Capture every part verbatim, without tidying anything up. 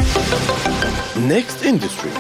Next Industry.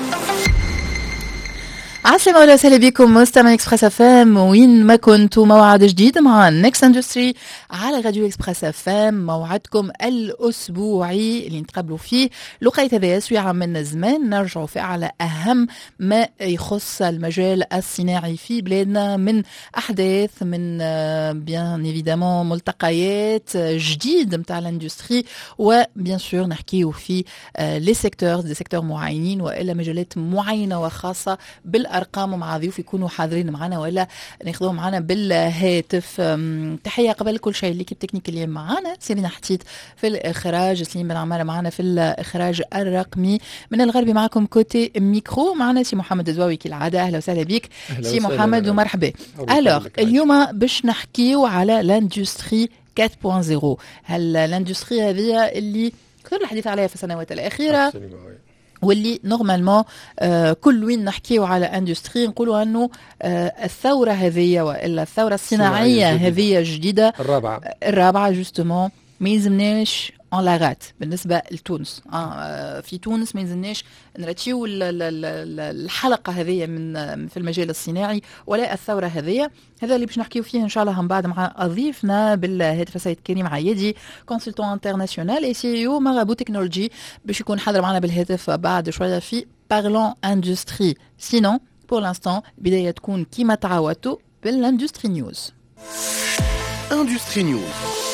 عسلامة ولا وسهلا بكم مستمعي اكسبريس اف ام وين ما كنتوا. موعد جديد مع نيكست اندستري على راديو اكسبريس اف ام، موعدكم الاسبوعي اللي نتقابلوا فيه لقيت هذا سويعة من الزمان نرجعوا فيه على اهم ما يخص المجال الصناعي في بلادنا من احداث، من بيان ايفيدامون ملتقيات جديد نتاع الاندستري، وبيان سور نحكيو في لي سيكتور دي سيكتور معينين والا مجالات معينه وخاصه بال ارقام مع ضيوف يكونوا حاضرين معنا ولا ناخذوهم معنا بالهاتف. تحيه قبل كل شيء ليكيب تكنيك اللي معنا، سيرين حتيت في الاخراج، سليم بن عماره معنا في الاخراج الرقمي، من الغربي معكم كوتي ميكرو معنا سي محمد الزواوي كالعاده. اهلا وسهلا بك سي محمد ومرحبا. الوغ اليوم باش نحكيو على لاندستري أربعة نقطة صفر. هل الاندستري هذه اللي كثر الحديث عليها في السنوات الاخيره واللي نورمالمون آه كل وين نحكيو على اندستري نقولوا انه آه الثوره هذه والا الثوره الصناعيه هذه الجديده الرابعه الرابعه جوستومون ما يلزمناش ان لاغات بالنسبه لتونس. آه في تونس ما يلزمناش نرتيو الحلقه هذه من في المجال الصناعي ولا الثوره هذه. هذا اللي باش نحكيو فيه ان شاء الله من بعد مع ضيفنا بالهاتف السيد كريم عيادي، كونسلتون انترناسيونال اي سي او مارابو تكنولوجي، باش يكون حاضر معنا بالهاتف بعد شويه في بارلون اندستري. سينون بور لانستون البدايه تكون كيما تعودتوا بالاندستري نيوز. اندستري نيوز.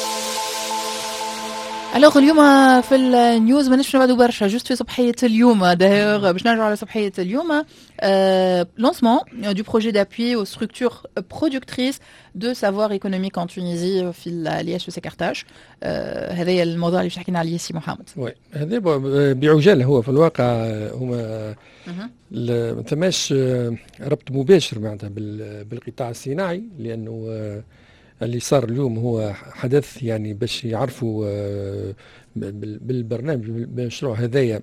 الوغ اليوم في النيوز ما نش نبعدوا برشا، جوست في صباحيه اليوم دايوغ باش نرجعوا على صباحيه اليوم. لونسمون دو بروجي دابوي aux structures productrices de savoir économique en Tunisie في ال إتش سي كارتاج. هذا الموضوع اللي باش حكينا عليه سي محمد. وي هذا بعجاله هو في الواقع هما ما ثماش ربط مباشر معناتها بالقطاع الصناعي، لانه اللي صار اليوم هو حدث يعني باش يعرفوا بالبرنامج بالمشروع هذايا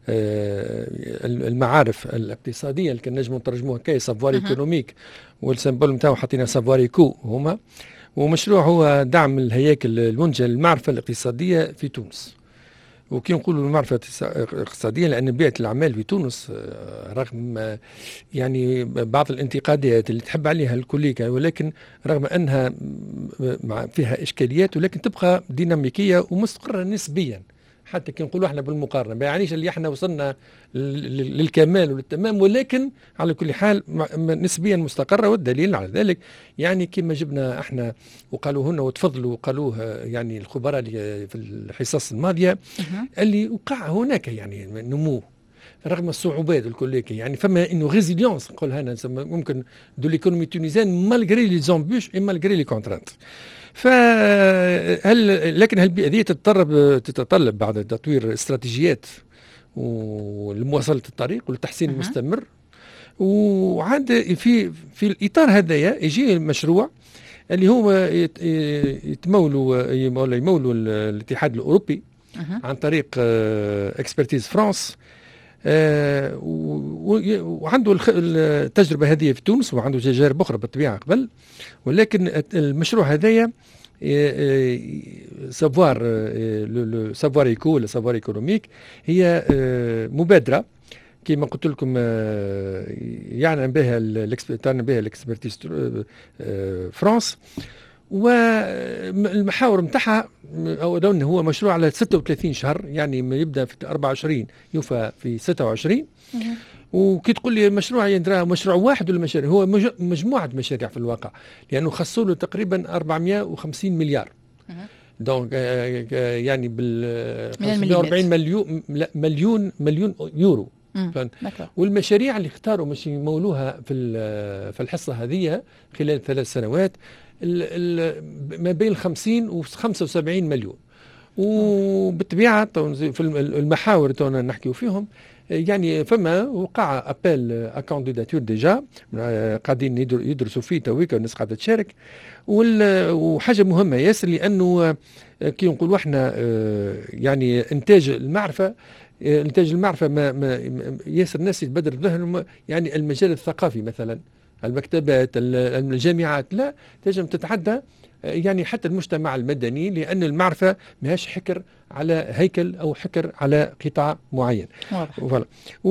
المعارف الاقتصاديه اللي كان نجموا نترجموها كي سافوار ايكونوميك، والسمبول نتاعو حطينا سافوار ايكو هما. ومشروع هو دعم الهياكل المنتجه للمعرفه الاقتصاديه في تونس. وكي نقولوا المعرفة الاقتصادية لأن بيئة الأعمال في تونس رغم يعني بعض الانتقادات اللي تحب عليها الكليكا، ولكن رغم أنها فيها إشكاليات ولكن تبقى ديناميكية ومستقرة نسبيا. حتى كي نقولوا احنا بالمقارنه ما يعنيش اللي احنا وصلنا للكمال وللتمام، ولكن على كل حال نسبيا مستقره. والدليل على ذلك يعني كما جبنا احنا وقالوا هنا وتفضلوا وقالوه يعني الخبراء في الحصص الماضيه اللي وقع هناك يعني نمو رغم الصعوبات الكلية. يعني فما انه ريزيليونس نقولها انا ممكن دو ليكونومي تونيزيان مالغري لي زومبوش اي مالغري لي كونترانت. فهل لكن هل هذه تتطلب تتطلب بعد تطوير استراتيجيات ولمواصله الطريق والتحسين المستمر. وعند في في الاطار هذايا يجي المشروع اللي هو يتمولوا يمولوا الاتحاد الاوروبي عن طريق اكسبرتيز فرانس. آه وعنده التجربة هذه في تونس وعنده تجارب أخرى بالطبيعة قبل، ولكن المشروع هذايا سافوار سافوار ايكو ولا سافوار ايكونوميك هي آه مبادرة كما قلت لكم آه يعني بها الاكسبرتيز فرانس. والمحاور متاعها أولا هو مشروع على ستة وثلاثين شهر، يعني ما يبدأ في أربعة وعشرين يوفى في ستة وعشرين. وكي تقول لي مشروع يندرى مشروع واحد ولا مشاريع، هو مجموعة مشاريع في الواقع، لأنه خصوا له تقريبا أربعمائة وخمسين مليار. دونك يعني بال خمسمائة وأربعين مليون مليون مليون يورو. والمشاريع اللي اختاروا مش يمولوها في في الحصة هذه خلال ثلاث سنوات ما بين خمسين و خمسة وسبعين مليون. وبالطبيعة في المحاور تونا نحكيو فيهم يعني فما وقع ابل اكانديداتور ديجا قاعدين يدرسوا فيه تويكا والناس قاعده تشارك. وحاجه مهمه ياسر لانه كي نقولوا احنا يعني انتاج المعرفه انتاج المعرفه ما, ما ياسر الناس يتبدر بذهنهم يعني المجال الثقافي مثلا المكتبات الجامعات لا تنجم تتعدى يعني حتى المجتمع المدني، لأن المعرفة ماهاش حكر على هيكل أو حكر على قطاع معين. واضح.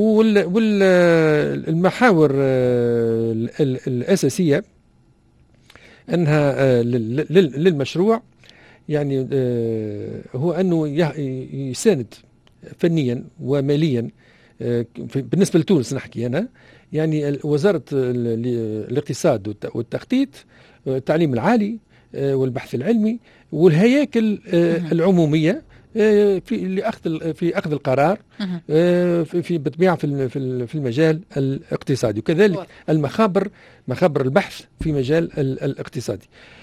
والمحاور الأساسية أنها للمشروع يعني هو أنه يساند فنيا وماليا بالنسبة لتونس نحكي أنا، يعني وزارة الاقتصاد والتخطيط، التعليم العالي والبحث العلمي والهياكل العمومية في لأخذ في أخذ القرار في بالطبيعة في في المجال الاقتصادي، وكذلك المخابر مخابر البحث في مجال الاقتصادي.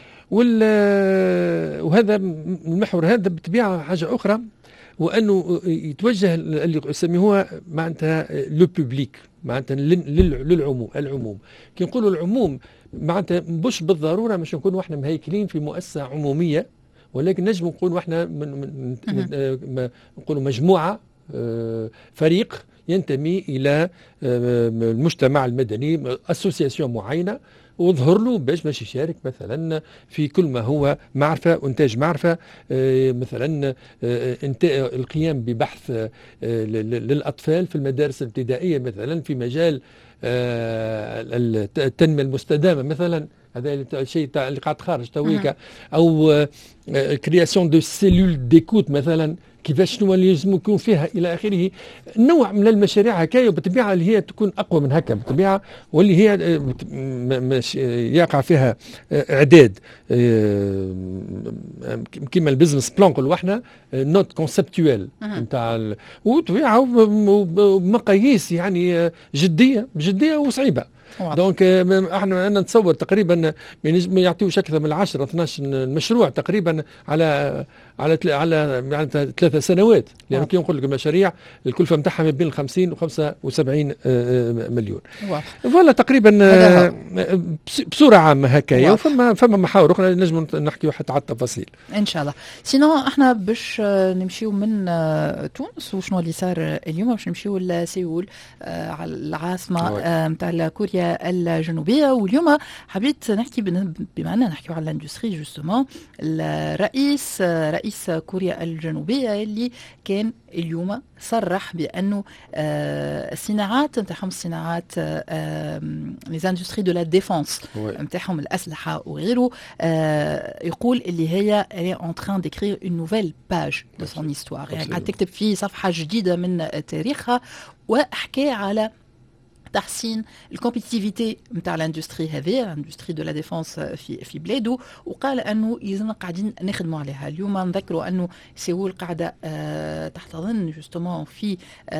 وهذا المحور هذا بالطبيعة حاجة أخرى، وأنه يتوجه اللي يسميوها معناتها لو بوبليك، معناتها للعموم. العموم كي نقولوا العموم معناتها مش بالضرورة مش نكونوا احنا مهيكلين في مؤسسة عمومية، ولكن نجم نقولوا احنا من من من نقولوا مجموعة فريق ينتمي إلى المجتمع المدني، أسوسياسيون معينة، وظهر له باش باش يشارك مثلا في كل ما هو معرفة وإنتاج معرفة، مثلا القيام ببحث للأطفال في المدارس الابتدائية مثلا في مجال التنمية المستدامة مثلا، هذا الشيء اللي قاعد خارج تويكا، أو كرياسيون دو سيلول ديكوت مثلا، كيفاش شنو اللي لازم يكون فيها الى اخره. نوع من المشاريع هكايا بالطبيعه اللي هي تكون اقوى من هكا بالطبيعه، واللي هي يقع فيها اعداد كيما البزنس بلان نقولوا احنا نوت كونسبتوال نتاع، وطبيعه ومقاييس يعني جديه جديه وصعيبه. دونك احنا انا نتصور تقريبا ما يعطيوش اكثر من عشرة اثناش مشروع تقريبا على على على يعني ثلاث سنوات، لانه يعني كي نقول لك المشاريع الكلفه نتاعها ما بين خمسين وخمسة وسبعين مليون. فوالا تقريبا بصوره عامه هكايا، وفما فما محاور اخرى نجم نحكيو حتى على التفاصيل ان شاء الله. سينو احنا باش نمشيو من تونس وشنو اللي صار اليوم باش نمشيو لسيول على العاصمه نتاع كوريا الجنوبيه. واليوم حبيت نحكي بما اننا نحكيو على الاندستري جوستومون، الرئيس رئيس كوريا الجنوبيه اللي كان اليوم صرح بانه الصناعات نتاعهم الصناعات لي اندستري دو لا ديفونس نتاعهم الاسلحه وغيره، يقول اللي هي elle est en train d'écrire une nouvelle page de son histoire، يعني قاعد تكتب في صفحه جديده من تاريخها. وحكى على تحسين الكومبيتيفيتي نتاع الاندستري هذه الاندستري دو لا ديفونس في في بلاده، وقال انه يلزمنا قاعدين نخدموا عليها. اليوم نذكروا انه سيول قاعده أه تحتضن جوستومون في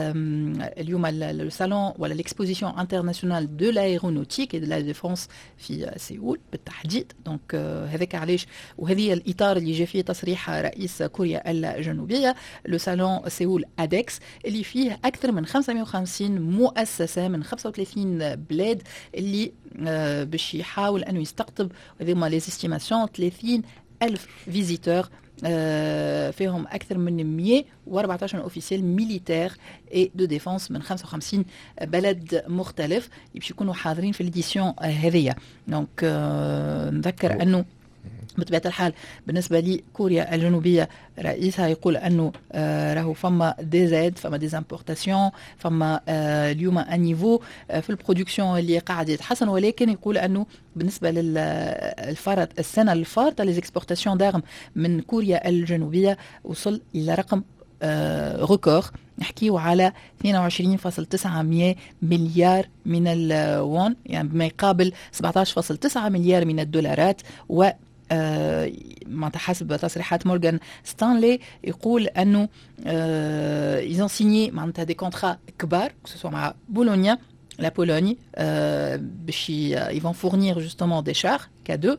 اليوم لو سالون ولا ليكسبوزيسيون انترناسيونال دو لايرونوتيك اي دو لا ديفونس في سيول بالتحديد. دونك أه هذاك علاش، وهذه الاطار اللي جاء فيه تصريح رئيس كوريا الجنوبيه، لو سالون سيول ادكس اللي فيه اكثر من خمسمائة وخمسين مؤسسه من خمسة وثلاثين بلاد اللي آه باش يحاول انه يستقطب، هذوما لي استيماسيون ثلاثين ألف فيزيتور، آه فيهم اكثر من مئة وأربعة عشر اوفيسيال ميليتير اي دو ديفونس من خمسة وخمسين بلد مختلف باش يكونوا حاضرين في الاديسيون آه هذه. دونك آه نذكر انه بطبيعة الحال بالنسبة لي كوريا الجنوبية رئيسها يقول أنه آه راهو فما دي زاد، فما دي امبورتاسيون، فما آه اليوم ان نيفو آه في البرودكسيون اللي قاعد يتحسن، ولكن يقول أنه بالنسبة للفرد السنة الفارطة لي اكسبورتاسيون دارم من كوريا الجنوبية وصل إلى رقم آه ريكور، نحكيو على اثنين وعشرين فاصلة تسعة مليار من الوون، يعني بما يقابل سبعة عشر فاصلة تسعة مليار من الدولارات. و آه ما حسب تصريحات مورغان ستانلي يقول انه ils ont signé معناتها دي كونترا كبار سواء مع بولونيا la Pologne euh, باش ils vont fournir justement des chars K deux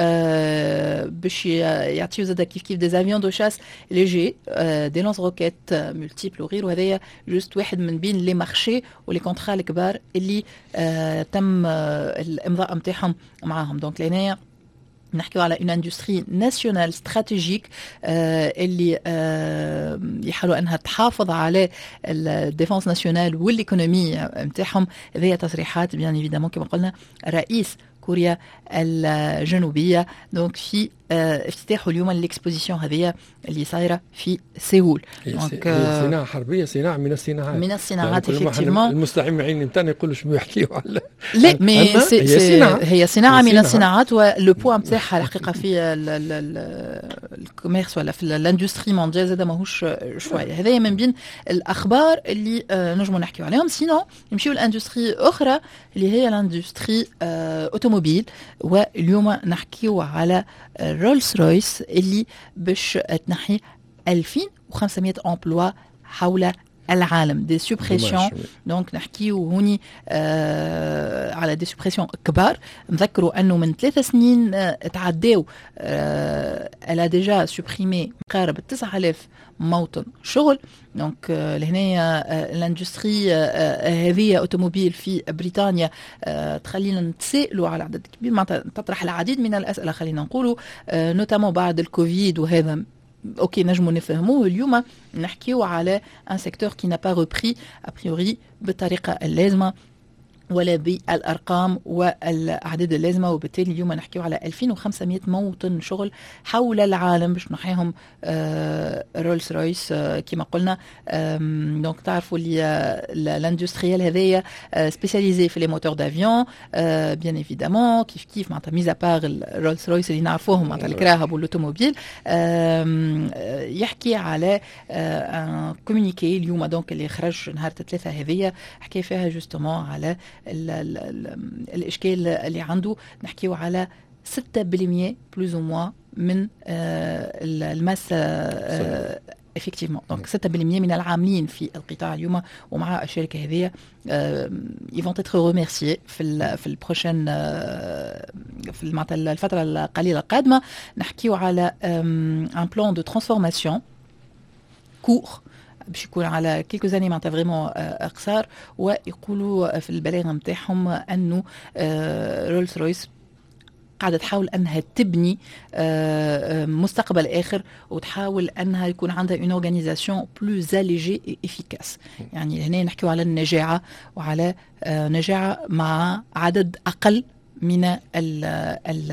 euh, باش يعطيو زادا كيف كيف des avions de chasse légers euh, des lance-roquettes multiples وغيره. وهذايا جوست واحد من بين لي مارشي ولي كونترا الكبار اللي euh, تم euh, الامضاء نتاعهم معاهم. دونك لهنايا نحكيو على اون اندستري ناسيونال استراتيجيك اللي آه يحاولوا انها تحافظ على الديفونس ناسيونال والايكونومي نتاعهم. هذه تصريحات بيان ايفيدامون كما قلنا رئيس كوريا الجنوبية. دونك في افتتاحوا اليوم الاكسبوزيسيون هذه اللي صايرة في سيول. دونك صناعة حربية، صناعة من الصناعات من الصناعات effectivement. المستمعين نتاعنا يقولوا شنو يحكيوا على لا مي هي صناعة هي صناعة من الصناعات، ولو بوان نتاعها الحقيقة في الكوميرس ولا في الاندستري مونديال زاد ماهوش شوية. هذا من بين الأخبار اللي نجموا نحكيوا عليهم. سينو نمشيو لاندستري أخرى اللي هي الاندستري أوتوموبيل، واليوم نحكيوا على رولز رويس اللي باش تنحي ألفين وخمسمائة امبلوا حول العالم، دي سوبريسيون. دونك نحكيو هوني آه على دي سوبريسيون كبار. نذكروا انه من ثلاث سنين آه تعداو آه الا ديجا سوبريمي قارب تسعة آلاف موطن شغل. دونك آه لهنا آه الاندستري آه هذه اوتوموبيل في بريطانيا آه تخلينا نتسائلوا على عدد كبير، معناتها تطرح العديد من الاسئله خلينا نقولوا آه نوتامون بعد الكوفيد. وهذا اوكي نجمو نفهموه. اليوم نحكيو على ان سيكتور كي n'a pas repris a priori بالطريقه اللازمه ولا بالارقام والاعداد اللازمه، وبالتالي اليوم نحكيو على ألفين وخمسمائة موطن شغل حول العالم باش نحيهم آه رولز رويس آه كما قلنا. دونك تعرفوا اللي الاندستريال هذايا آه سبيسياليزي في لي موتور دافيون آه بيان ايفيدامون كيف كيف معناتها ميزا بار رولز رويس اللي نعرفوهم معناتها الكراهب والاوتوموبيل. آه يحكي على ان آه كومونيكي اليوم دونك اللي خرج نهار الثلاثاء هذيا، حكي فيها جوستومون على ال ال ال الاشكال اللي عنده. نحكيو على ستة بالمئة بلوز او موا من آه الماس آه effectivement. دونك ستة بالمئة من العاملين في القطاع اليوم ومع الشركه هذه آه ils vont être remerciés في ال في البروشين آه في الفتره القليله القادمه. نحكيو على ان بلان دو ترانسفورماسيون كور باش يكون على كيلكو زاني معناتها فريمون قصار. ويقولوا في البلاغه نتاعهم انه رولز رويس قاعده تحاول انها تبني مستقبل اخر، وتحاول انها يكون عندها اون اورغانيزاسيون بلوز اليجي اي افيكاس. يعني هنا نحكيو على النجاعه وعلى نجاعه مع عدد اقل من ال ال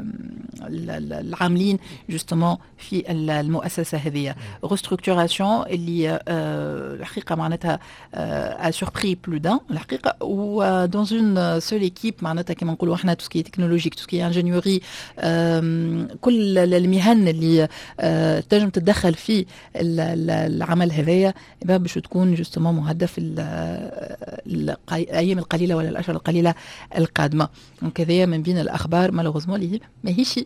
العاملين جوستومون في المؤسسه هذه. ريستركتوراسيون اللي الحقيقه معناتها ا سوربري بلو دان الحقيقه، و دون اون سول ايكيب معناتها كما نقولوا احنا توسكي تكنولوجيك توسكي انجينيوري كل المهن اللي تنجم تتدخل في العمل هذايا باش تكون جوستومون مهدف الايام القليله ولا الاشهر القليله القادمه. كذا من بين الاخبار مالوغوزمون اللي ماهيش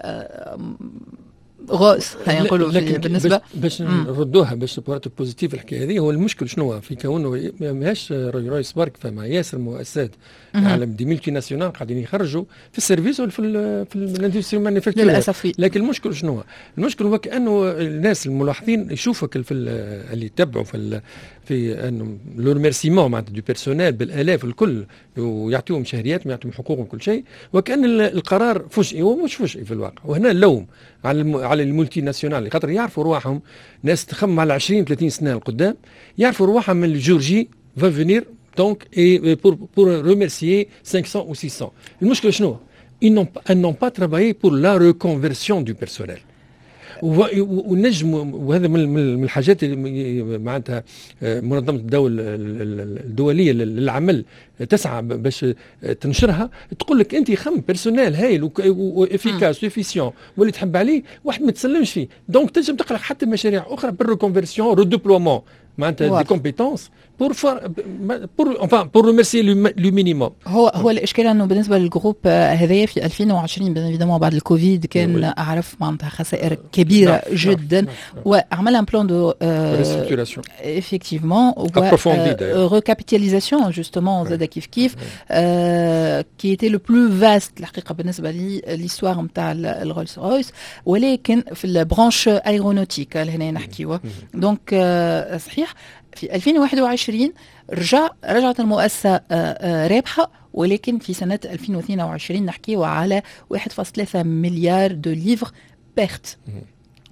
غوز خلينا نقولوا بالنسبه باش نردوها باش بوارت بوزيتيف. الحكايه هذه هو المشكل شنو في كونه ماهيش رويس بارك، فما ياسر مؤسسات عالم دي ملتي ناسيونال قاعدين يخرجوا في السيرفيس وفي ال في الاندستري مانيفاكتشر للاسف. لكن المشكل شنو؟ المشكل هو كانه الناس الملاحظين يشوفك في اللي يتبعوا في في انه لو ريميرسيمون معناتها دو بيرسونيل بالالاف الكل ويعطيهم شهريات ويعطيهم حقوقهم كل شيء، وكان القرار فجئي ومش فجئي في الواقع. وهنا اللوم على الم... على المولتي ناسيونال خاطر يعرفوا رواحهم ناس تخمم على عشرين ثلاثين سنه القدام، يعرفوا رواحهم من الجورجي va venir donc et pour pour remercier cinq cents ou six cents. المشكله شنو؟ ils n'ont ils n'ont pas travaillé pour la reconversion du personnel. ونجم وهذا من الحاجات اللي معناتها منظمه الدول الدوليه للعمل تسعى باش تنشرها، تقول لك انت خم بيرسونيل هايل وافيكاس وافيسيون واللي تحب عليه واحد ما تسلمش فيه. دونك تنجم تقرا حتى مشاريع اخرى بالريكونفيرسيون ريدوبلومون معناتها دي كومبيتونس بور فار بور انفان بور ريميرسي لو مينيموم. هو هو الاشكال انه بالنسبه للجروب هذايا في ألفين وعشرين بيان بعد الكوفيد كان اعرف معناتها خسائر كبيره نعم جدا نعم نعم. وعمل ان بلان دو ريستركتوراسيون effectivement و ريكابيتاليزاسيون جوستومون زاد كيف كيف كي ايتي لو بلو فاست الحقيقه بالنسبه لي ليستوار نتاع الرولز رويس، ولكن في البرانش ايرونوتيك هنا نحكيوا. دونك صحيح في ألفين وواحد وعشرين رجع رجعت المؤسسة رابحة، ولكن في سنة ألفين واثنين وعشرين نحكيه على واحد فاصلة ثلاثة مليار دو ليفر بيرت.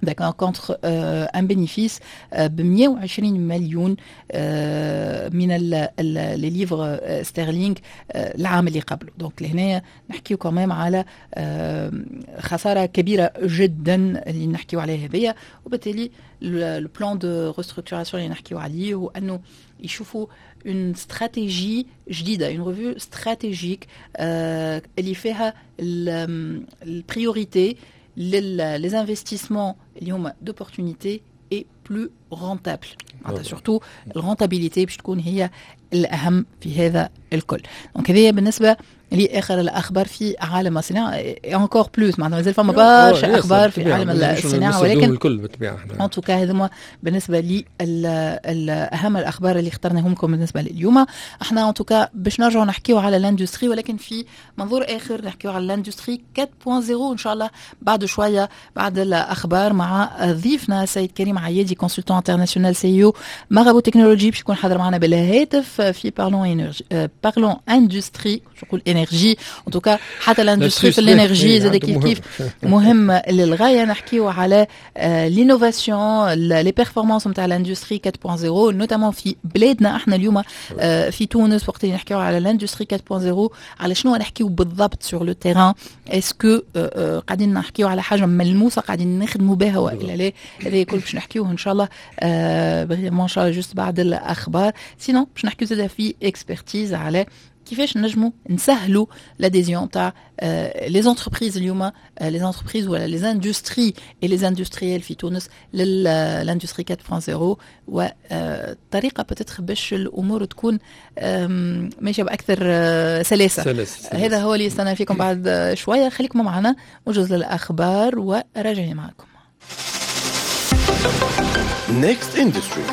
d'accord, contre euh, un bénéfice euh, ب مية وعشرين مليون euh, من لي ليفر ستيرلينغ العام اللي قبله. دونك لهنا نحكيو كمان على euh, خساره كبيره جدا اللي نحكيو عليها هذيا. وبالتالي لو بلان دو ريستركتوراسيون اللي نحكيو عليه هو انه يشوفوا une stratégie جديدة, une revue stratégique euh, اللي فيها البريوريتي les investissements اللي هما d'opportunité et plus rentable. معناتها surtout الرونتابيليتي باش تكون هي الأهم في هذا الكل. دونك هذه بالنسبة لآخر الأخبار في عالم الصناعة. encore plus معناتها مازال فما برشا أخبار في عالم الصناعة, ولكن الكل بالطبيعة en tout cas هذوما بالنسبة لي الأهم الأخبار اللي اخترناهم لكم بالنسبة لليوم. احنا en tout cas باش نرجعوا نحكيو على الاندستري, ولكن في منظور آخر نحكيو على الاندستري أربعة صفر إن شاء الله بعد شوية بعد الأخبار مع ضيفنا سيد كريم عيادي كونسلتون انترناسيونال سي او مغابو تكنولوجي باش يكون حاضر معنا بالهاتف في بارلون انرجي بارلون اندستري نقول انرجي en tout cas حتى الاندستري في الانرجي زاد كيف كيف مهم للغايه. نحكيو على لينوفاسيون لي بيرفورمانس نتاع الاندستري أربعة صفر نوتامون في بلادنا احنا اليوم في تونس. وقت اللي نحكيو على الاندستري أربعة صفر على شنو نحكيو بالضبط سور لو تيران, اسكو قاعدين نحكيو على حاجه ملموسه قاعدين نخدموا بها والا لا, هذا كل باش نحكيوه ان شاء الله ان شاء الله جوست بعد الاخبار. سينو باش نحكيو زاد في اكسبرتيز على كيفاش نجموا نسهلوا لاديزيون تاع لي زونتربريز اليوم, لي زونتربريز ولا لي اندستري اي لي اندستريال في تونس للاندستري أربعة صفر, وطريقه بتتخ باش الامور تكون ماشيه باكثر سلاسه. سلس. هذا هو اللي يستنى فيكم بعد شويه. خليكم معنا وجوز للاخبار وراجعين معكم. Next Industry.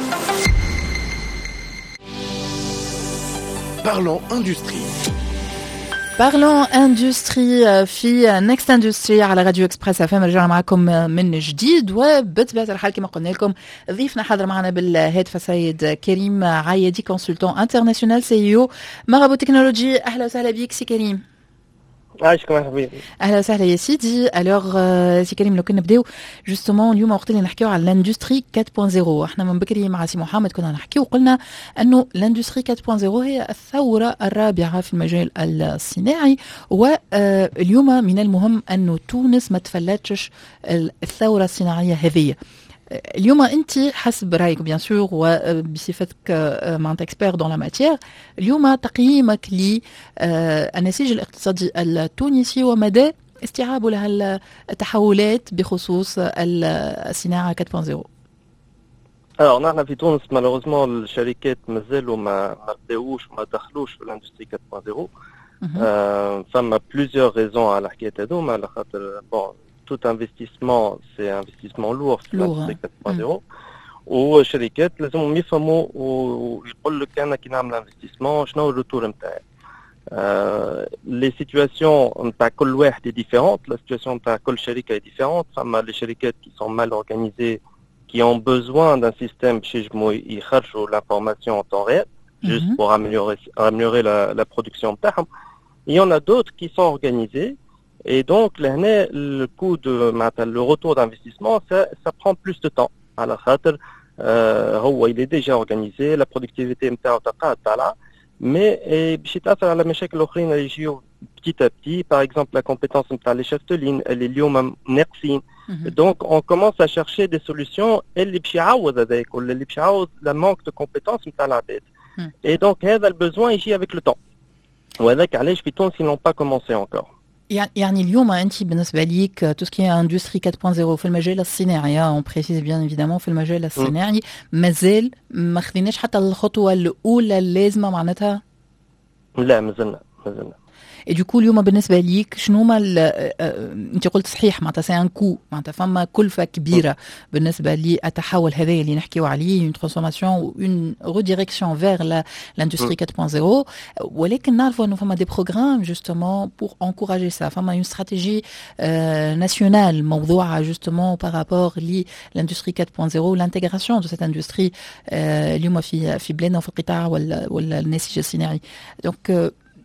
Parlons industrie. Parlons industrie في نيكست اندستري على راديو اكسبريس اف ام. رجعنا معكم من جديد, وبطبيعه الحال كما قلنا لكم ضيفنا حاضر معنا بالهاتف السيد كريم عيادي كونسلتون انترناسيونال سي او مغابو تكنولوجي. اهلا وسهلا بك سي كريم. عايشكم يا حبيبي. اهلا وسهلا يا سيدي. الوغ سي كريم لو كنا نبداو جوستومون اليوم وقت اللي نحكيو على الاندستري أربعة صفر. احنا من بكري مع سي محمد كنا نحكيو وقلنا انه الاندستري أربعة صفر هي الثوره الرابعه في المجال الصناعي, واليوم من المهم انه تونس ما تفلتش الثوره الصناعيه هذه. اليوم انت حسب رايك بيان سور وبصفتك معناتها اكسبير دون لا ماتيير, اليوم تقييمك للنسيج الاقتصادي التونسي ومدى استيعابه لها التحولات بخصوص الصناعه أربعة صفر. Alors, نحن في تونس مالوغوزمون الشركات مازالوا ما ما بداوش وما دخلوش في الاندستري أربعة صفر. آه فما بليزيور ريزون على الحكايه هذوما, على خاطر بون tout investissement c'est investissement lourd في الاندستري أربعة صفر, والشركات لازمهم يفهموا ويقول لك انا كي نعمل انفستيسمون شنو الروتور نتاعي. لي سيتواسيون نتاع كل واحد est différente, la situation نتاع كل شركه est différente. فما لي شركات qui sont mal organisées qui ont besoin d'un système باش يجموا يخرجوا l'information en temps réel juste pour améliorer améliorer la, la production نتاعهم. Il y en a d'autres qui sont organisées. Et donc, le coût de le retour d'investissement, ça, ça prend plus de temps. Alors, euh, il est déjà organisé, la productivité est là, mais petit à petit, par exemple, la compétence de les chefs de ligne, elle est liée au nerfine. Donc, on commence à chercher des solutions, et le manque de compétences, et donc, il y a le besoin ici avec le temps. Ou avec les pitons qui n'ont pas commencé encore. يعني اليوم انت بالنسبه ليك تو سكي اندستري أربعة صفر في المجال الصناعي, اون بريسيز بيان ايفيدامون في المجال الصناعي مازال ما خذيناش حتى الخطوه الاولى اللازمه معناتها. لا مازلنا مازلنا. اي دو كو اليوم بالنسبه ليك شنو هما انت قلت صحيح معناتها سي ان كو معناتها فما كلفه كبيره بالنسبه للتحول هذا اللي نحكيو عليه, اون ترانسفورماسيون اون ريديريكسيون فيغ لاندستري أربعة صفر, ولكن نعرفوا انه فما دي بروغرام جوستومون بور انكوراجي سا. فما اون استراتيجي ناسيونال موضوعه جوستومون بارابور لاندستري أربعة صفر والانتيغراسيون دو سيت اندستري اليوم في في بلادنا وفي القطاع ولا ولا النسيج الصناعي. دونك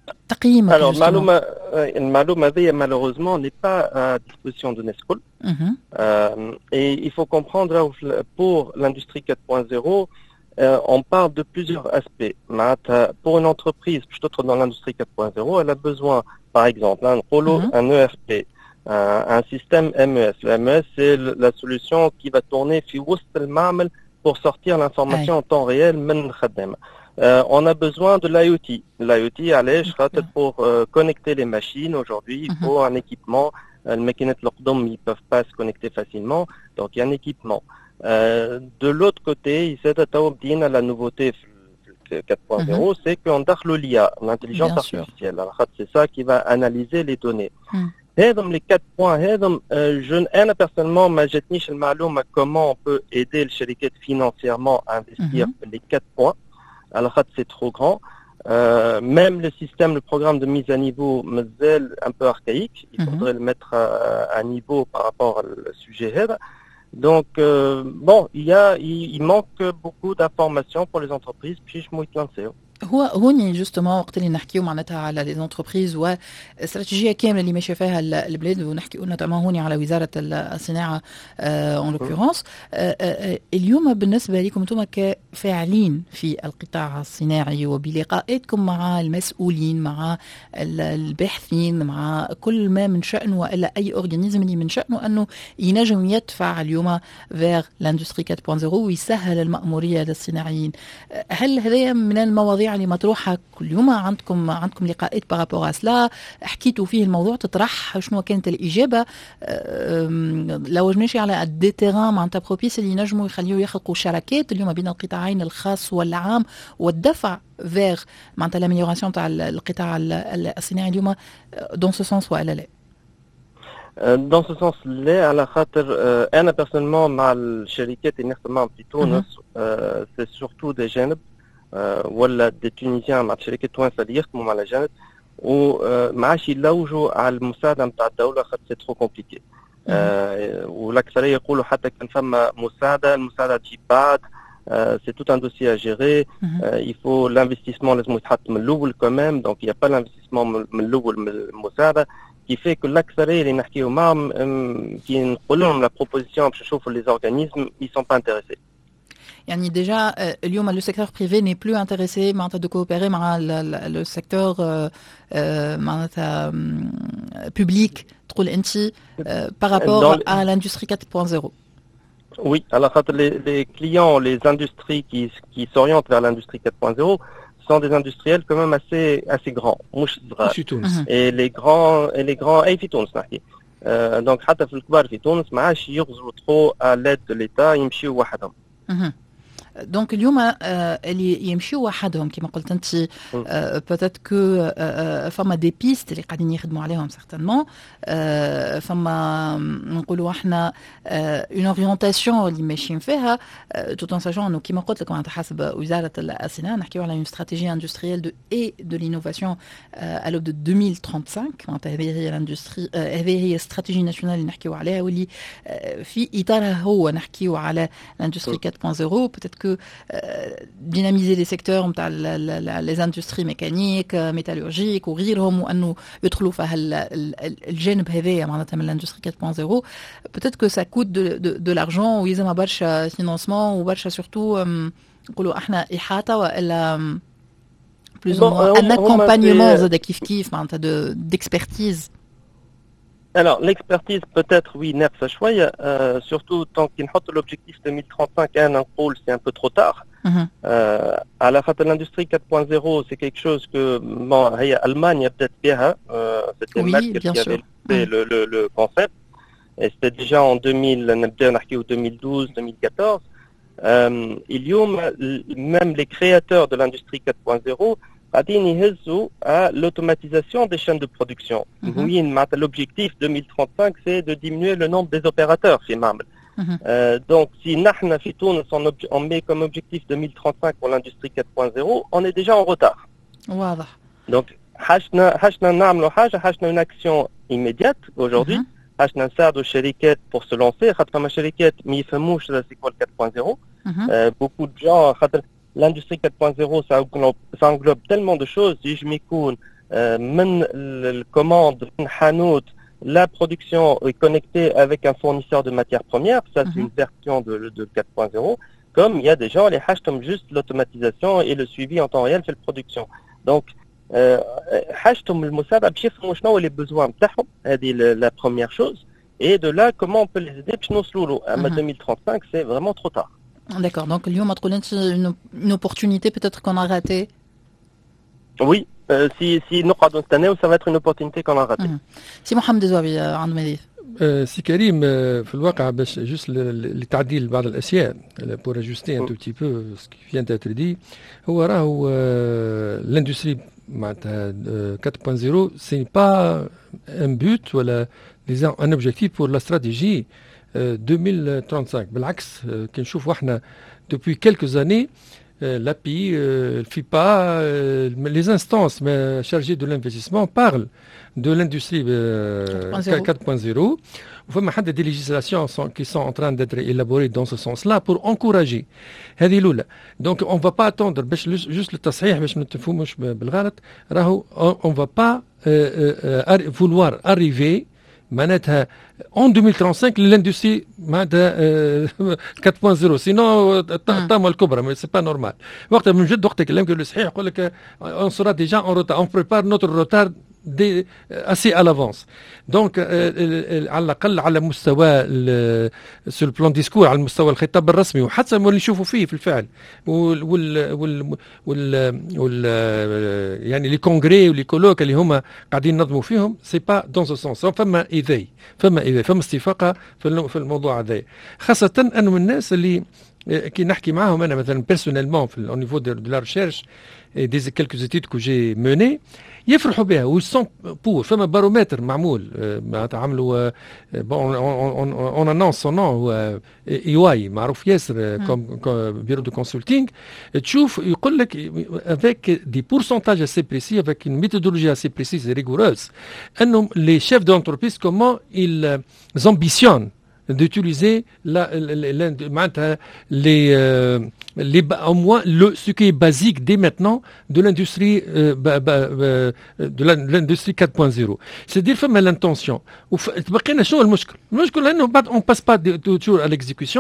تقييمك Alors, justement. المعلومة المعلومة هذه malheureusement n'est pas à disposition de Nescol. Mhm. Euh, et il faut comprendre pour l'industrie quatre point zéro, euh, on parle de plusieurs aspects. Pour une entreprise, plutôt dans l'industrie quatre point zéro, elle a besoin, par exemple, un, Mhm. un E R P, un, un système M E S. Le M E S, c'est la solution qui va tourner في وسط المعمل pour sortir l'information Aye. en temps réel من الخدامة. Euh, on a besoin de l'I O T. L'I O T, allez, je crois, pour euh, connecter les machines. Aujourd'hui, il faut un équipement. Euh, les maquinettes Lockdom, ils peuvent pas se connecter facilement. Donc, il y a un équipement. Euh, de l'autre côté, il s'est à la nouveauté quatre point zéro, Mhm. c'est qu'on a l'I A, l'intelligence Bien sûr. artificielle. Alors, c'est ça qui va analyser les données. Mhm. هذم les quatre points, هذم, euh, je, أنا personnellement, ما جاتنيش المعلومة comment on peut aider les شركات financièrement à investir Mhm. les quatre points. Alors, c'est trop grand. Euh, même le système, le programme de mise à niveau, مازال un peu archaïque. Il Mhm. faudrait le mettre à, à niveau par rapport au sujet. Donc, euh, bon, il y a, il, il manque beaucoup d'informations pour les entreprises. Puis je m'y lancer. هو هوني جوستومون وقت اللي نحكيو معناتها على لي زونتربريز واستراتيجيه كامله اللي ماشيه فيها البلاد ونحكيو نتما هوني على وزاره الصناعه اون لوكورونس. اليوم بالنسبه لكم انتم كفاعلين في القطاع الصناعي وبلقاءاتكم مع المسؤولين مع الباحثين مع كل ما من شأنه والا اي اورجانيزم اللي من شأنه انه ينجم يدفع اليوم فيغ لاندستري أربعة فاصلة صفر ويسهل المأموريه للصناعيين، هل هذا من المواضيع اللي مطروحه كل يوم عندكم عندكم لقاءات بارابور اسلا حكيتوا فيه الموضوع تطرح شنو كانت الاجابه؟ لو جناشي على دي تيران معناتها بروبيس اللي ينجموا يخليوا يخلقوا شراكات اليوم بين القطاعين الخاص والعام والدفع فيغ معناتها لاميليوراسيون تاع القطاع الصناعي اليوم دون سو سونس والا لا؟ Dans ce sens-là, على خاطر أنا personnellement مع الشركات اللي نخدم في تونس c'est surtout des جانب ولا دي تونيزيان مع شركات توانسه اللي يخدموا مع الأجانب وما عادش يلوجوا على المساعده نتاع الدوله خاطر سي ترو كومبليكي. والاكثريه يقولوا حتى كان فما مساعده المساعده تجي بعد سي توت ان دوسي ا جيري يفو لانفستيسمون لازم يتحط من الاول كمان دونك يا با لانفستيسمون من الاول من المساعده كيفاه كل الاكثريه اللي نحكيو معهم كي نقول لهم لا بروبوزيسيون باش نشوفوا لي اورغانيزم ils sont pas intéressés. يعني déjà اليوم le secteur privé n'est plus intéressé معناتها de coopérer مع le secteur معناتها public تقول انت par rapport à l'industrie quatre point zéro. Oui, alors les, les clients, les industries qui, qui s'orientent vers l'industrie quatre point zéro sont des industriels quand même assez assez grands. Et les grands et les grands اي في تونس نحكي. donc حتى في الكبار في تونس ما عادش يغزروا trop à l'aide de l'État يمشيوا وحدهم. دونك اليوم اللي يمشيوا وحدهم كما قلت انت بوتيت كو فما دي بيست اللي قاعدين يخدموا عليهم سيغتانمون فما نقولوا احنا اون اورينتاسيون اللي ماشيين فيها توت ان ساشون انه كما قلت لكم على حسب وزاره الصناعه نحكيو على اون استراتيجي اندستريال دو اي دو لينوفاسيون à l'aube de deux mille trente-cinq معناتها هذه هي الاندستري هذه هي استراتيجي ناسيونال اللي نحكيو عليها واللي في اطارها هو نحكيو على الاندستري quatre point zéro peut-être que dynamiser les secteurs نتاع les industries mécaniques métallurgiques وغيرهم وانه يدخلوا في الجانب هذايا معناتها من الاندستري quatre point zéro peut-être que ça coûte de, de, de l'argent ويلزمها برشا فينانسمون وبرشا سورتو نقولوا احنا احاطه والا plus ou moins un accompagnement زاد كيف كيف معناتها d'expertise. Alors, l'expertise, peut-être, oui, ناقصة شوية, euh, surtout tant qu'il نحط l'objectif deux mille trente-cinq à un pôle, c'est un peu trop tard. Mm-hmm. Euh, à la fin de l'industrie quatre point zéro, c'est quelque chose que, bon, هي Allemagne peut-être بها, euh, c'était oui, Merkel qui avait fait mm. le, le, le concept. Et c'était déjà en deux mille, نبدأ نحكيو deux mille douze, deux mille quatorze. Euh, اليوم, même les créateurs de l'industrie quatre point zéro, قاعدين يهزوا à l'automatisation des chaînes de production. Mm-hmm. Oui, l'objectif deux mille trente-cinq, c'est de diminuer le nombre des opérateurs في المعمل. Mm-hmm. Euh, donc, si نحن في تونس on, on met comme objectif deux mille trente-cinq pour l'industrie quatre point zéro, on est déjà en retard. واضح. Donc, حاجنا حاجنا نعملوا حاجة حاجنا une action immédiate aujourd'hui. حاجنا نساعدوا الشركات pour se lancer. خاطر فما شركات ما يفهموش c'est quoi le quatre point zéro. Mm-hmm. Euh, beaucoup de gens خاطر l'industrie quatre point zéro, ça englobe, ça englobe tellement de choses. Si je m'écoute, من الكوماند من حانوت la production est connectée avec un fournisseur de matières premières, ça c'est une version de, de quatre point zéro, comme il y a des gens, les hashtom juste l'automatisation et le suivi en temps réel fait la production. Donc, hashtom le musaba b'chifrou شنو les besoins بتاعهم, هذه la première chose, et de là comment on peut les aider باش نوصلوا له. أما deux mille trente-cinq c'est vraiment trop tard. D'accord, donc اليوم تقول انت une, une opportunité peut-être qu'on a raté. Oui. Euh, si si نقعدوا نستناو ça va être une opportunité qu'on a raté. سي محمد الزوابي عنده مدير. سي كريم في الواقع باش جوست لتعديل بعض الاشياء pour ajuster un tout petit peu ce qui vient d'être dit هو راهو l'industrie معناتها quatre point zéro c'est pas un but ولا un objectif pour la stratégie deux mille trente-cinq بالعكس كي نشوفوا احنا depuis quelques années l'A P I, euh, F I P A, euh, les instances mais, chargées de l'investissement parlent de l'industrie euh, quatre point zéro. Enfin, il y a des législations sont, qui sont en train d'être élaborées dans ce sens-là pour encourager. Donc, on ne va pas attendre juste le tasrih, on ne va pas euh, euh, vouloir arriver معناتها en deux mille trente-cinq l'industrie معناتها quatre point zéro sinon الطامة الكبرى c'est pas normal. وقتها من جد وقت كلامك الصحيح يقول لك on sera déjà en retard, on prépare notre retard دي assez à l'avance. Donc على الأقل على مستوى sur le plan discours على مستوى الخطاب الرسمي وحتى اللي نشوفوا فيه في الفعل وال وال وال وال يعني لي كونغري ولي كولوك اللي هما قاعدين ننظموا فيهم سي با دون سو سونس فما ايذاي فما ايذاي فما استفاقه في الموضوع هذا خاصه انه من الناس اللي كي نحكي معاهم انا مثلا بيرسونيلمون في au niveau de, de la recherche et des quelques études que j'ai menées يفرحوا بها ويسون بور فما بارومتر معمول معناتها عملوا بون اون انونس سون نون هو اي واي معروف ياسر كوم بيرو دو كونسلتينغ تشوف يقول لك افيك دي بورسونتاج اسي بريسي افيك une méthodologie assez précise et rigoureuse انهم les chefs d'entreprise comment ils ambitionnent d'utiliser la, la, la, les, euh, les, au moins le, ce qui est basique dès maintenant de l'industrie euh, bah, bah, euh, de l'industrie quatre point zéro. C'est-à-dire فما l'intention. تبقينا شنو المشكل؟ المشكل لأنه on passe pas toujours à l'exécution.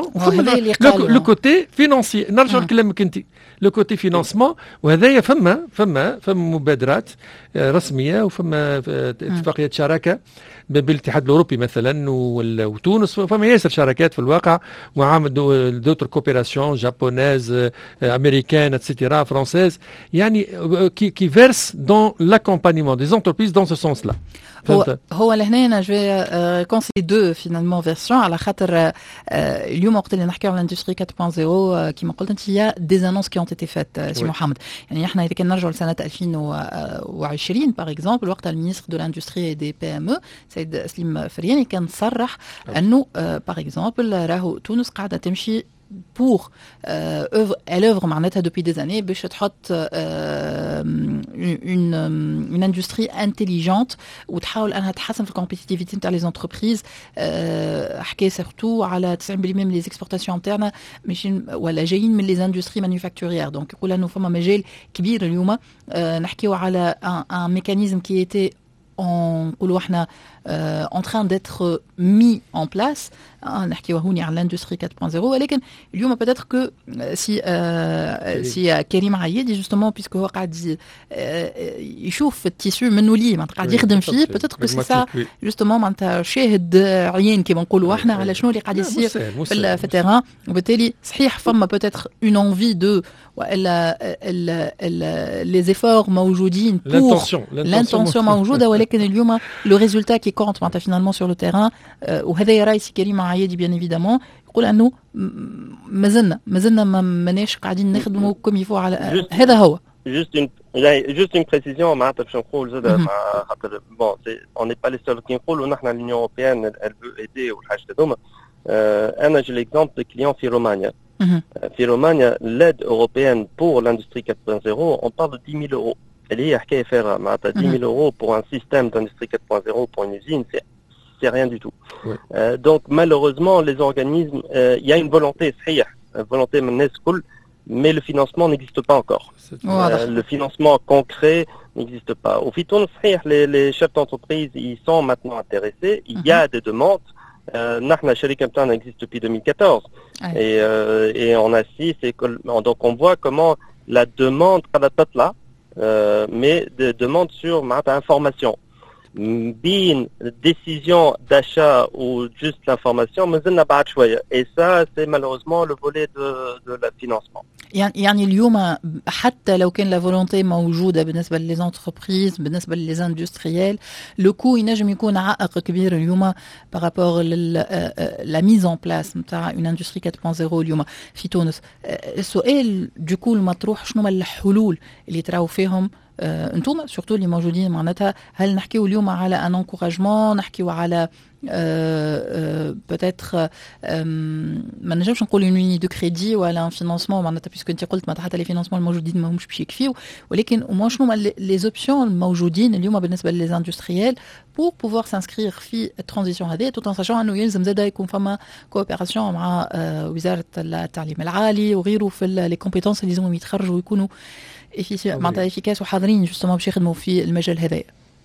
le, le côté financier. نرجع لكلامك أنت. le côté financement وهذايا فما فما فما مبادرات رسمية وفما اتفاقيات شراكة بالاتحاد الأوروبي مثلا وتونس فما ياسر شراكات في الواقع وعامل d'autres coopérations japonaises, américaines, et cetera, françaises يعني qui, qui versent dans l'accompagnement des entreprises dans ce sens-là. هو هو لهنا انا جو كونسي دو فينالمون فيرسيون على خاطر اليوم وقت اللي نحكيو على الاندستري quatre point zéro كيما قلت انت هي دي انونس كي اون تيتي فات سي محمد يعني احنا اذا كان نرجعوا لسنه ألفين وعشرين باغ اكزومبل وقت المينستر دو الاندستري دي بي ام او سيد سليم فرياني كان صرح انه باغ اكزومبل راهو تونس قاعده تمشي pour euh, œuvre, elle œuvre معناتها depuis des années باش تحط euh, une une industrie intelligente وتحاول انها تحسن في الكومبيتيتيفيتي نتاع لي زونتربريز حكي سورتو على تسعين بالمية من لي اكسبورتاسيون نتاعنا ماشيين ولا جايين من لي زاندستري مانيفاكتوريير دونك يقول انه فما مجال كبير اليوم نحكيو على ان ميكانيزم كي ايتي on euh, en train d'être mis en place نحكيو هوني على l'industrie quatre point zéro ولكن اليوم peut-être que si euh, si كريم عايدي justement puisque هو قاعد يشوف التيسو منه ليه معناتها قاعد يخدم فيه peut-être que c'est ça justement معناتها شاهد عيان كيما نقولوا احنا على شنو اللي قاعد يصير في التيران وبالتالي صحيح فما peut-être une envie de والا les efforts موجودين pour l'intention موجوده ولكن اليوم le résultat qui compte معناتها finalement sur le terrain وهذا راي سي كريم عايدي bien évidemment يقول انه مازلنا مازلنا ماناش قاعدين نخدموا كم يفو على هذا هو juste une juste une précision معناتها باش نقول زاد مع خاطر bon on n'est pas les seuls qui نقولوا نحن l'Union européenne elle veut aider والحاجات هذوما انا j'ai l'exemple de clients في رومانيا في رومانيا l'aide européenne pour l'industrie quatre point zéro on parle de dix mille euros اللي هي حكايه فارغه معناتها dix mille euros pour un système d'industrie quatre point zéro pour une usine c'est c'est rien du tout. Oui. Euh, donc malheureusement les organismes il euh, y a une volonté صحيح volonté من الناس كل mais le financement n'existe pas encore. Euh, le financement concret n'existe pas. Au Fiton, les, les chefs d'entreprise, ils sont maintenant intéressés. Il y a mm-hmm. des demandes. Euh, Nahna Sharika Mtana existe depuis deux mille quatorze. Ouais. Et, euh, et on assiste, et donc on voit comment la demande, là, euh, mais des demandes sur l'information. Bien, décision d'achat ou juste l'information, mais et ça, c'est malheureusement le volet de, de la financement. يعني اليوم حتى لو كان لا فولونتي موجوده بالنسبه للانتربريز بالنسبه للزاندستريال لو كو ينجم يكون عائق كبير اليوم بارابور لا ميز اون بلاس نتاع اون اندستري أربعة فاصلة صفر اليوم في تونس. السؤال دوكو المطروح شنو هما الحلول اللي تراو فيهم انتم سورتو اللي موجودين معناتها؟ هل نحكيو اليوم على ان انكوراجمون، نحكيو على بوتيتر ما نجمش نقول اون ليني دو كريدي ولا ان فينانسمون معناتها بيسكو انت قلت معناتها حتى لي فينانسمون الموجودين ماهمش باش يكفيو، ولكن وما شنو لي زوبسيون الموجودين اليوم بالنسبه للزاندستريال بور بوفوار سانسكرير في الترانزيسيون هذه توت ان ساشون انه يلزم زاده يكون فما كوبيراسيون مع وزاره التعليم العالي وغيره في لي كومبيتونس اللي لازمهم يتخرجوا ويكونوا معناتها افيكاس وحاضرين جوستومون باش يخدموا في المجال هذايا.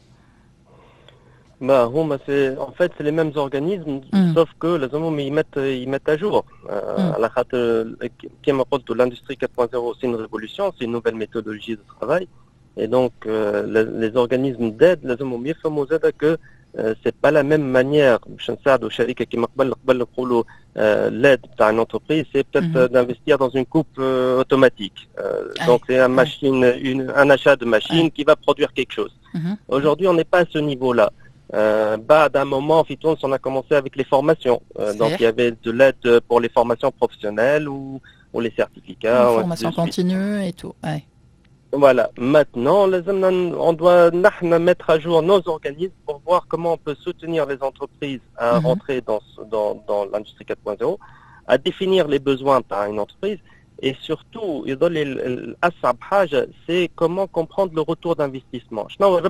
Bah, hum, c'est, en fait, c'est les mêmes organismes, mm. sauf que les hommes ils mettent, ils mettent à jour. Euh, mm. Qui me parle de l'industrie quatre point zéro, c'est une révolution, c'est une nouvelle méthodologie de travail. Et donc, euh, les, les organismes d'aide, les hommes mieux font que euh, c'est pas la même manière. Je ne sais pas, Sharika qui m'appelle l'aide à une entreprise, c'est peut-être mm. d'investir dans une coupe euh, automatique. Euh, ah, donc, c'est un machine, une, un achat de machine ah. qui va produire quelque chose. Mm-hmm. Aujourd'hui, on n'est pas à ce niveau-là. Euh, bah, d'un moment, en Fitons, on a commencé avec les formations. Euh, donc, il y avait de l'aide pour les formations professionnelles ou, ou les certificats. Une formation continue et tout. Ouais. Voilà. Maintenant, on doit mettre à jour nos organismes pour voir comment on peut soutenir les entreprises à mm-hmm. rentrer dans, dans, dans l'industrie quatre point zéro, à définir les besoins par une entreprise. Et surtout, c'est comment comprendre le retour d'investissement.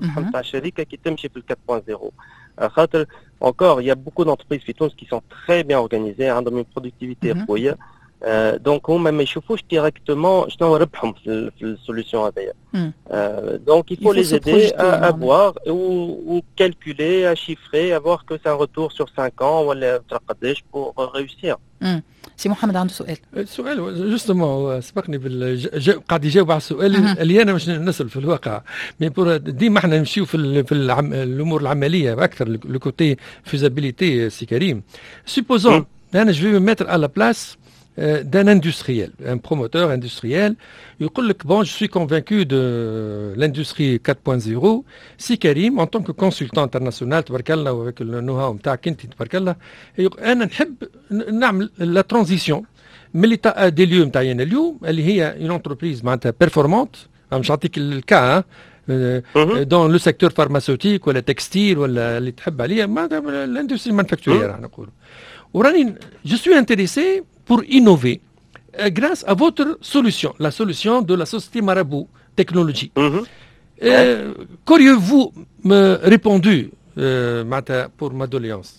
Encore, il y a beaucoup d'entreprises qui sont très bien organisées, hein, dans une productivité mm-hmm. Euh, donc, on m'a chauffé directement, je t'en reprends la solution à d'ailleurs. Euh, donc, il faut, il faut les aider à, à voir ou, ou calculer, à chiffrer, à voir que c'est un retour sur cinq ans pour réussir. Mm. سي محمد عنده سؤال. السؤال جوستومون سبقني بال قاعد يجاوب على السؤال اللي انا مش نسال في الواقع، مي بور ديما احنا نمشيو في في الامور العمليه اكثر لو كوتي فيزابيليتي سي كريم. سوبوزون انا جو في ميتر على بلاس d'un industriel, un promoteur industriel, il dit que bon, je suis convaincu de l'industrie quatre point zéro. Si Karim, en tant que consultant international, avec le know-how تاعك انت تبارك الله، انا نحب نعمل la transition من l'état des lieux نتاعنا اليوم اللي هي une entreprise معناتها performante. مش نعطيك الكا dans le secteur pharmaceutique ولا textile ولا اللي تحب عليه معناتها l'industrie manufacturière نقول. وراني je suis intéressé pour innover euh, grâce à votre solution, la solution de la société Marabout Technologie. Mm-hmm. Euh, qu'auriez-vous me répondu euh, pour ma doléance?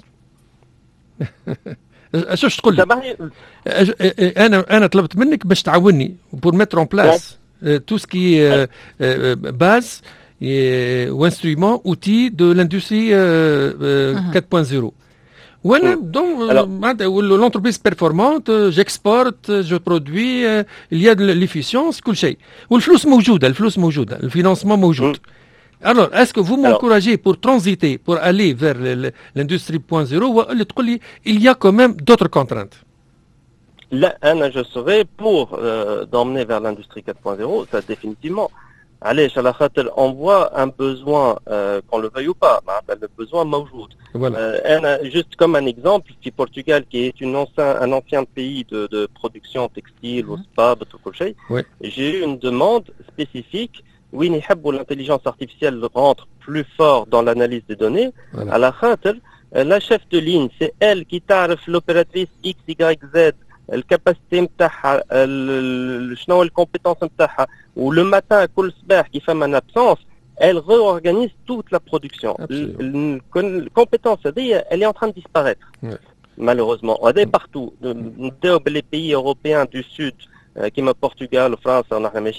شو تقول لي؟ انا انا طلبت منك باش تعاوني pour mettre en place euh, tout ce qui est euh, euh, base et, ou instrument, outils de l'industrie euh, euh, mm-hmm. quatre point zéro. Voilà, donc euh, l'entreprise performante, j'exporte, je produis, euh, il y a de l'efficience, كل شيء. والفلوس موجودة, الفلوس موجودة, le financement موجود. Alors, est-ce que vous m'encouragez pour transiter, pour aller vers l'industrie point zéro, ou تقول لي il y a quand même d'autres contraintes? Là, je serais pour euh, d'emmener vers l'industrie quatre point zéro, ça définitivement. Allez, on voit un besoin, euh, qu'on le veuille ou pas, le besoin mawjoud. Voilà. Euh, juste comme un exemple, qui Portugal, qui est une ancien, un ancien pays de, de production textile, mm-hmm. ou spa, oui. J'ai eu une demande spécifique, où l'intelligence artificielle rentre plus fort dans l'analyse des données. Voilà. À la khater, la chef de ligne, c'est elle qui tarif l'opératrice X, Y, Z, الكاباسيتي نتاعها شنو الكومبيتونس نتاعها ولو ماتان كل صباح كيف ما ابسونس elle réorganise toute la production. La compétence elle est en train de disparaître. Ouais. Malheureusement. On est partout. Les pays européens du Sud, comme le Portugal, la France, on a réfléchi.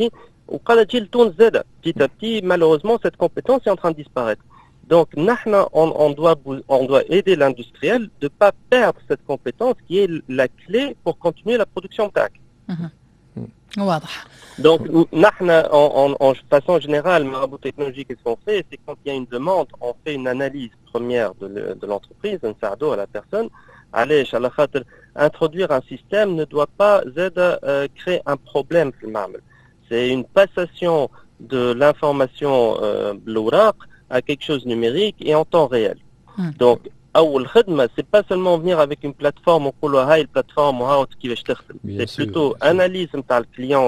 وقاعدة تجي لتونس زادة. Petit à petit, malheureusement, cette compétence est en train de disparaître. Donc, نحن, on, on, doit, on doit aider l'industriel de ne pas perdre cette compétence qui est la clé pour continuer la production تاعك. واضح. Donc, نحن, en, en, en façon générale, Marabout Technologie, qu'est-ce qu'on fait? C'est quand il y a une demande, on fait une analyse première de, le, de l'entreprise, un sardo à la personne. Allez, introduire un système ne doit pas euh, créer un problème. C'est une passation de l'information euh, l'ouraq à quelque chose de numérique et en temps réel. Hmm. Donc, c'est pas seulement venir avec une plateforme, on dit ah, une plateforme, c'est plutôt analyse de le client,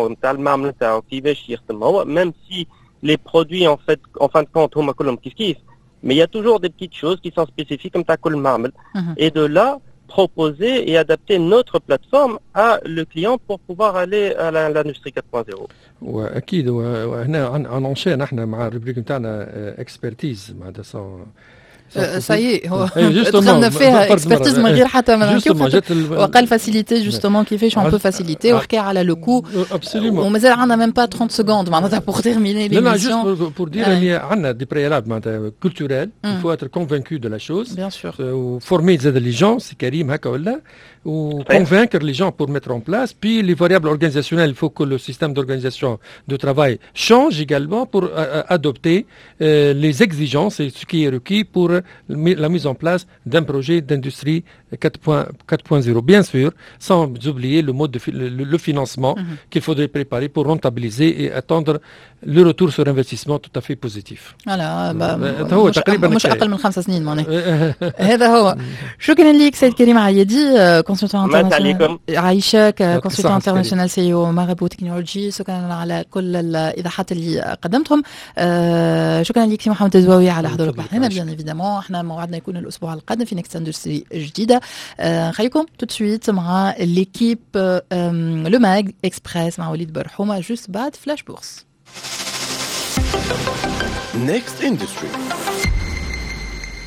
même si les produits, en fait, en fin de compte, mais il y a toujours des petites choses qui sont spécifiques comme ta mm-hmm. Et de là, proposer et adapter notre plateforme à le client pour pouvoir aller à l'industrie quatre point zéro. واكيد وهنا ننشئ نحن مع الربريك نتاعنا اكسبرتيز معناتها ساي هو دخلنا فيها اكسبرتيز من غير حتى ما نشوف وقال فاسيليتي جوستومون كيفاش اون بو فاسيليتي وحكى على لو كو ومازال عندنا ميم با ثلاثين سكوند معناتها بور تيرميني لي ميسيون. لا لا بور دير اللي عندنا دي بريالاب معناتها كولتورال il faut être convaincu de la chose bien sûr former زاد les gens c'est Karim هكا ولا ou convaincre les gens pour mettre en place. Puis les variables organisationnelles, il faut que le système d'organisation de travail change également pour euh, adopter euh, les exigences et ce qui est requis pour la mise en place d'un projet d'industrie quatre point zéro. Bien sûr, sans oublier le mode de fi- le, le financement mm-hmm. qu'il faudrait préparer pour rentabiliser et attendre le retour sur investissement tout à fait positif. Voilà, هو تقريبا مش أقل من خمس سنين معناه. هذا هو. شكرا لك سيد كريم عيادي كونسلتون انترناسيونال عايشة كونسلتون انترناسيونال سي او مارابو تكنولوجي. شكرا على كل الإيضاحات اللي قدمتهم. شكرا لك سي محمد الزواوي على حضورك معنا. بيان ايفيدامون احنا موعدنا يكون الأسبوع القادم في نيكست اندستري جديدة. نخليكم tout de suite مع l'équipe le mag express مع وليد برحومة juste بعد فلاش بورس. Next Industry.